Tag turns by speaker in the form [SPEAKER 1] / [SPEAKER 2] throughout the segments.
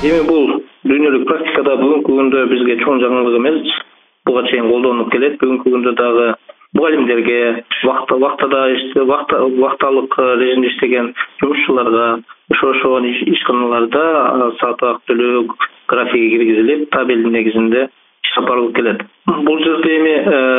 [SPEAKER 1] Эми бул дүйнөлүк практикада бүгүнкү күндө бизге чоң жаңылык эмес. Буга чейин колдонулуп келет. Бүгүнкү күндө дагы мугалимдерге, вакталык режимде иштеген жумушчуларга ошошон ишканаларда саат төлөө графиги киргизилип, табель негизинде иш алып барылып келет. Бул жерде эми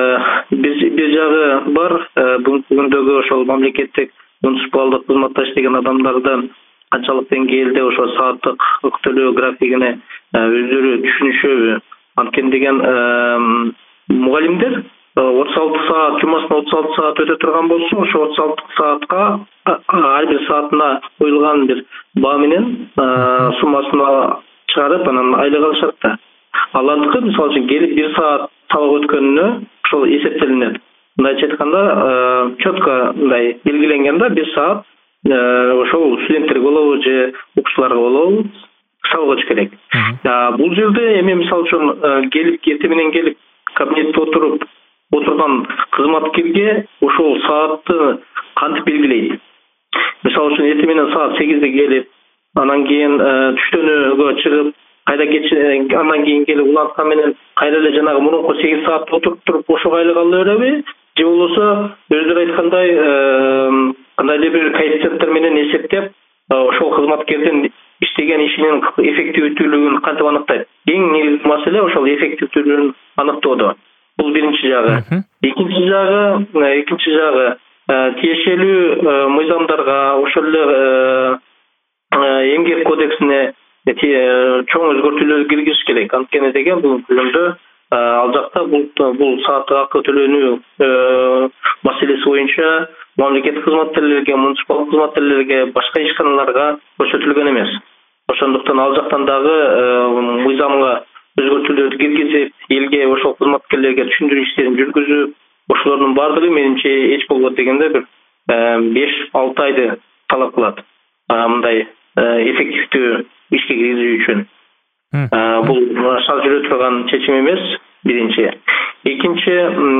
[SPEAKER 1] бир жагы бар, бүгүнкү күндөгү ошол мамлекеттик муниципалдык кызматта иштеген адамдардан канчалык деңгээлде ошо сааттык төлөө графигине өздөрү түшүнүшөбү? Анткени деген мугалимдер 36 саат, жумасына 36 саат өтө турган болсо, ошо 36 саатка ар бир саатына коюлган бир баа менен суммасына чыгарып, анан айлык алышат да. Алардыкы мисалы үчүн келип 1 саат сабак өткөнүнө ошол эсептелинет. Мындайча айтканда, четко мындай белгиленген да, 1 саат ошол студенттерге болобу же окуучуларга болобу сабак өтүш керек. Бул жерде эми мисалы үчүн келип эртең менен келип кабинетте отурган кызматкерге ошол саатты кантип белгилейт? Мисалы үчүн эртең менен саат 8де келип, анан кийин түштөнүүгө чыгып, кайда кетип, андан кийин келип уланткан менен кайра эле жанагы мурунку 8 саатта отуруп туруп ошого айлык ала береби? Же болбосо өздөрү айткандай кандайдыр бир коэффициенттер менен эсептеп, ошол кызматкердин иштеген ишинин эффективдүүлүгүн кантип аныктайт? Эң негизги маселе ошол эффективдүүлүгүн аныктоодо. Бул биринчи жагы. Экинчи жагы тиешелүү мыйзамдарга, ошол эле эмгек кодексине чоң өзгөртүүлөр киргизиш керек. Анткени деген бүгүнкү күндө ал жакта бул сааттык акы төлөнүү маселеси боюнча мамлекеттик кызматкерлерге, муниципалдык кызматкерлерге, башка ишканаларга көрсөтүлгөн эмес. Ошондуктан ал жактан дагы мыйзамга өзгөртүүлөрдү киргизип, элге ошол кызматкерлерге түшүндүрүү иштерин жүргүзүп, ошолордун баардыгы менимче эч болбой дегенде бир 5-6 айды талап кылат. Мындай эффективдүү ишке киргизүү үчүн. Бул шал жүрө турган чечим эмес, биринчи. Экинчи,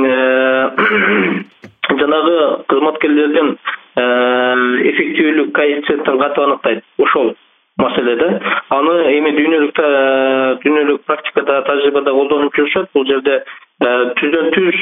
[SPEAKER 1] жанагы кызматкерлердин эффективдүүлүк коэффициентин кантип аныктайт? Ошол маселеде. Аны эми дүйнөлүк практикада, тажрыйбада колдонуп жүрүшөт. Бул жерде түздөн-түз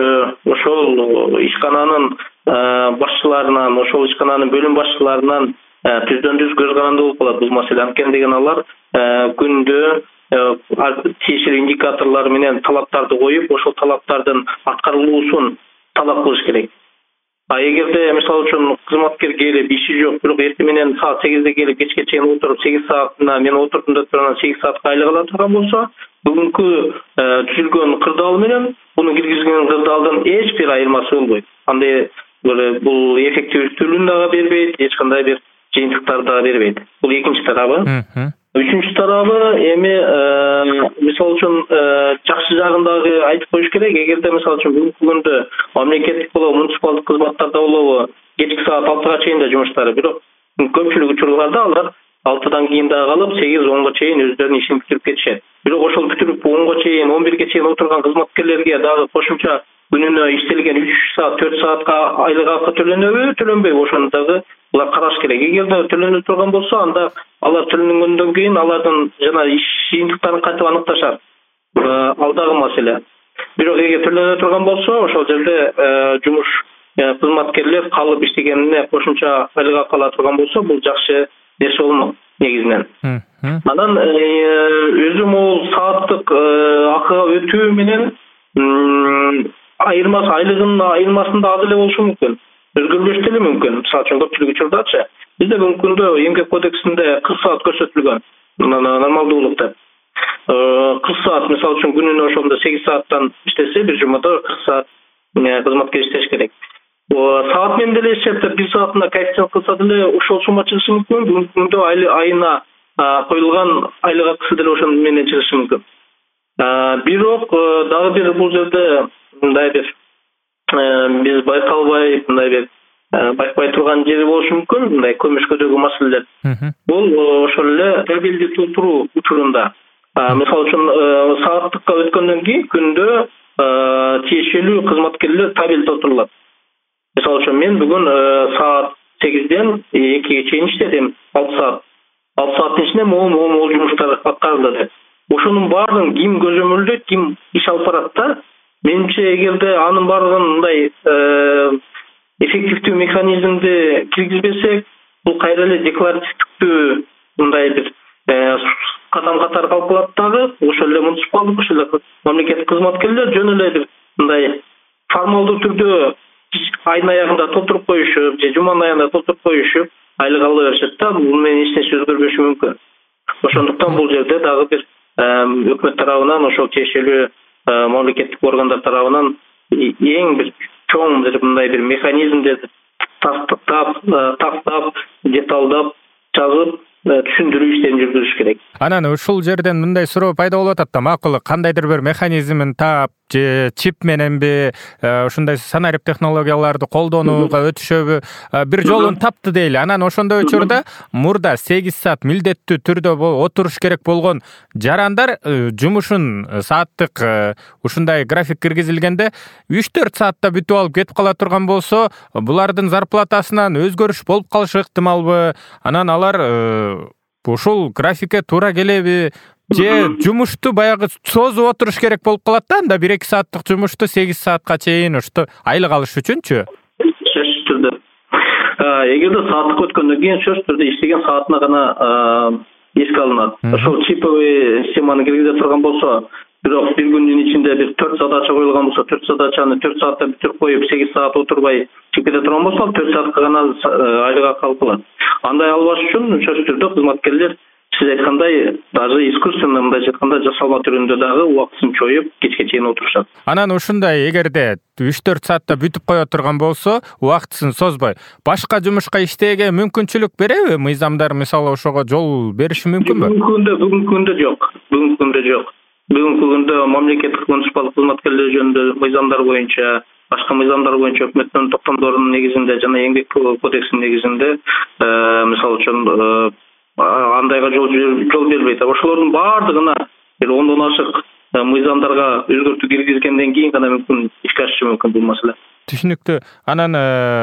[SPEAKER 1] ошол ишкананын башчыларынан, ошол ишкананын бөлүм башчыларынан түздөн-түз көз каранды болуп калат бул маселе. Анткени деген алар күндө тиешелүү индикаторлор менен талаптарды коюп, ошол талаптардын аткарылуусун талап кылыш керек. Эгерде мисалы үчүн кызматкер келип иши жок, бирок эртең менен саат 8де келип кечке чейин отуруп 8 саатына мен отурдум деп турган 8 саатка айлык ала турган болсо, бүгүнкү түзүлгөн кырдаал менен муну киргизген кырдаалдын эч бир айырмасы болбойт. Андай бул эффективдүүлүгүн дагы бербейт, эч кандай бир жыйынтыктарды дагы бербейт. Бул экинчи тарабы. Үчүнчү тарабы эми мисалы үчүн жакшы жагын дагы айтып коюш керек. Эгерде мисалы үчүн бүгүнкү күндө мамлекеттик болобу, муниципалдык кызматтарда болобу кечки саат 6га чейин да жумуштары, бирок көпчүлүк учурларда алар 6дан кийин дагы калып 8-10га чейин өздөрүнүн ишин бүтүрүп кетишет. Бирок ошол бүтүрүп 10га чейин, 11ге чейин отурган кызматкерлерге дагы кошумча күнүнө иштелген 3 саат, 4 саатка айлык акы төлөнөбү, төлөнбөйбү? Ошону дагы булар караш керек. Эгерде төлөнө турган болсо, анда алар төлөнгөндөн кийин алардын жана иш жыйынтыктарын кантип аныкташат? Ал дагы маселе. Бирок эгер төлөнө турган болсо, ошол жерде жумуш кызматкерлер калып иштегенине кошумча айлык акы ала турган болсо, бул жакшы нерсе болмок негизинен. Анан өзү могул сааттык акыга өтүү менен айырмасы, айлыгынын айырмасында аз эле болушу мүмкүн. Өзгөрбөш деле мүмкүн. Мисалы үчүн көпчүлүк учурдачы бизде бүгүнкү күндө эмгек кодексинде 40 саат көрсөтүлгөн. Нормалдуулук деп. 40 саат мисалы үчүн күнүнө ошондо 8 сааттан иштесе, бир жумада 40 саат кызматкер иштеш керек. Саат менен деле эсептеп 1 саатына коэффициент кылса деле ошол сумма чыгышы мүмкүн. Бүгүнкү күндө айына коюлган айлык акысы деле ошону менен чыгышы мүмкүн. Бирок дагы бир бул жерде мындай бир биз байкалбай, мындай бир байкабай турган жери болушу мүмкүн, мындай көмүшкөдөгү маселелер. Бул ошол эле табелди толтуруу учурунда. Мисалы үчүн сааттыкка өткөндөн кийин күндө тиешелүү кызматкерлер табель толтурулат. Мисалы үчүн мен бүгүн саат 8ден 2ге чейин иштедим, 6 саат. 6 сааттын ичинде могул жумуштар аткарылды. Ошонун баардыгын ким көзөмөлдөйт, ким иш алып барат да? Менимче, эгерде анын баардыгын мындай эффективдүү механизмди киргизбесек, бул кайра эле декларативдүү мындай бир кадам катары калып калат дагы. Ошол эле муниципалдык, ошол эле мамлекеттик кызматкерлер жөн эле бир мындай формалдуу түрдө айдын аягында толтуруп коюшуп же жуманын аягында толтуруп коюшуп айлык ала беришет да. Бул менен эч нерсе өзгөрбөшү мүмкүн. Ошондуктан бул жерде дагы бир өкмөт тарабынан, ошол тиешелүү мамлекеттик органдар тарабынан эң бир чоң бир мындай бир механизмди тактап, деталдап, жазып, түшүндүрүү иштерин жүргүзүш керек.
[SPEAKER 2] Анан ушул жерден мындай суроо пайда болуп атат да, макул кандайдыр бир механизмин таап же чип мененби ушундай санарип технологияларды колдонууга өтүшөбү бир жолун тапты дейли. Анан ошондой учурда мурда 8 саат милдеттүү түрдө отуруш керек болгон жарандар жумушун сааттык ушундай график киргизилгенде 3-4 саатта бүтүп алып кетип кала турган болсо, булардын зарплатасынан өзгөрүш болуп калышы ыктымалбы? Анан алар ушул графикке туура келеби? Же жумушту баягы созуп отуруш керек болуп калат да, анда 1-2 сааттык жумушту 8 саатка чейин ушто айлык алыш үчүнчү?
[SPEAKER 1] Сөзсүз түрдө. Эгерде сааттык өткөндөн кийин сөзсүз түрдө иштеген саатына гана эске алынат. Ошол чиповый системаны киргизе турган болсо, бирок бир күндүн ичинде бир 4 задача коюлган болсо, 4 задачаны 4 саатта бүтүрүп коюп, 8 саат отурбай чип кете турган болсо, 4 саатка гана айлык алып калат. Андай албаш үчүн сөзсүз түрдө кызматкерлер сиз айткандай даже искусственно мындайча айтканда жасалма түрүндө дагы убактысын чоюп кечке чейин отурушат.
[SPEAKER 2] Анан ушундай эгерде 3-4 саатта бүтүп кое турган болсо, убактысын созбой башка жумушка иштеге мүмкүнчүлүк береби? Мыйзамдар мисалы ошого жол бериши мүмкүнбү?
[SPEAKER 1] Бүгүнкү күндө жок. Бүгүнкү күндө мамлекеттик муниципалдык кызматкерлер жөнүндө мыйзамдар боюнча, башка мыйзамдар боюнча өкмөттүн токтомдорунун негизинде жана эмгек кодексинин негизинде мисалы үчүн андайга жол берилбейт. Ошолордун баардыгына бир 10дон ашык мыйзамдарга өзгөртүү киргизгенден кийин гана мүмкүн ишке ашышы мүмкүн бул маселе.
[SPEAKER 2] Түшүнүктүү. Анан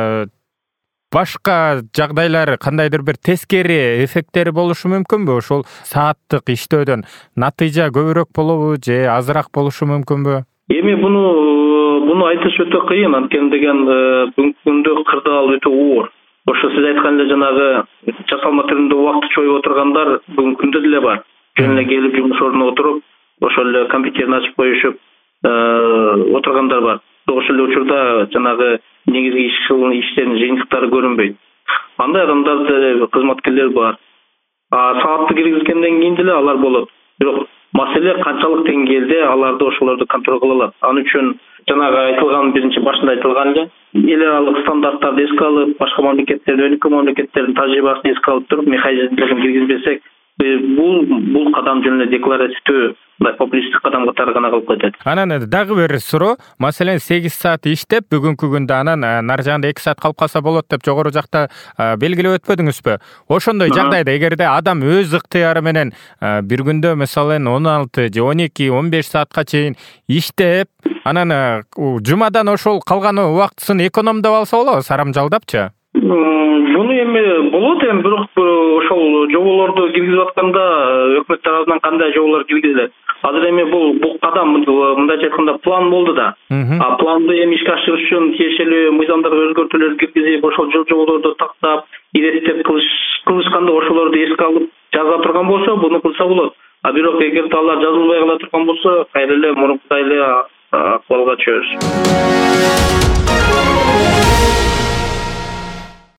[SPEAKER 2] башка жагдайлар кандайдыр бир тескери эффекттери болушу мүмкүнбү? Ошол сааттык иштөөдөн натыйжа көбүрөөк болобу же азыраак болушу мүмкүнбү?
[SPEAKER 1] Эми буну айтыш өтө кыйын, анткени деген бүгүнкү күндө кырдаал өтө оор. Ошо сиз айткан эле жанагы жасалма түрүндө убакытты чоюп отургандар бүгүнкү күндө деле бар. Жөн эле келип жумуш ордуна отуруп, ошол эле компьютерин ачып коюшуп отургандар бар. Ошол эле учурда жанагы негизги иштердин жыйынтыктары көрүнбөйт. Андай адамдар кызматкерлер бар. Саатты киргизгенден кийин деле алар болот. Бирок маселе канчалык деңгээлде аларды ошолорду контроль кыла алат. Ал үчүн жанагы айтылган биринчи башында айтылган эл аралык стандарттарды эске алып, башка мамлекеттердин, өнүккөн мамлекеттердин тажрыйбасын эске алып туруп, механизмдерин киргизбесек, бул кадам жөн эле декларативдүү популисттик кадам катары гана калып кетет.
[SPEAKER 2] Анан дагы бир суроо, маселен 8 саат иштеп, бүгүнкү күндө анан нар жагында 2 саат калып калса болот деп жогору жакта белгилеп өтпөдүңүзбү? Ошондой жагдайда эгерде адам өз ыктыяры менен бир күндө мисален 16 же 12-15 саатка чейин иштеп, анан жумадан ошол калган убактысын экономдоп алса болобу, сарамжалдапчы?
[SPEAKER 1] Буну эми болот, эми бирок ошол жоболорду киргизип атканда өкмөт тарабынан кандай жоболор киргизилет? Азыр эми бул кадам мындайча айтканда план болду да. Планды эми ишке ашырыш үчүн тиешелүү мыйзамдарга өзгөртүүлөр киргизип, ошол жоболорду тактап, иреттеп кылышканда ошолорду эске алып жаза турган болсо, буну кылса болот. Бирок эгерде алар жазылбай кала турган болсо, кайра эле мурункудай эле акыбалга түшөбүз.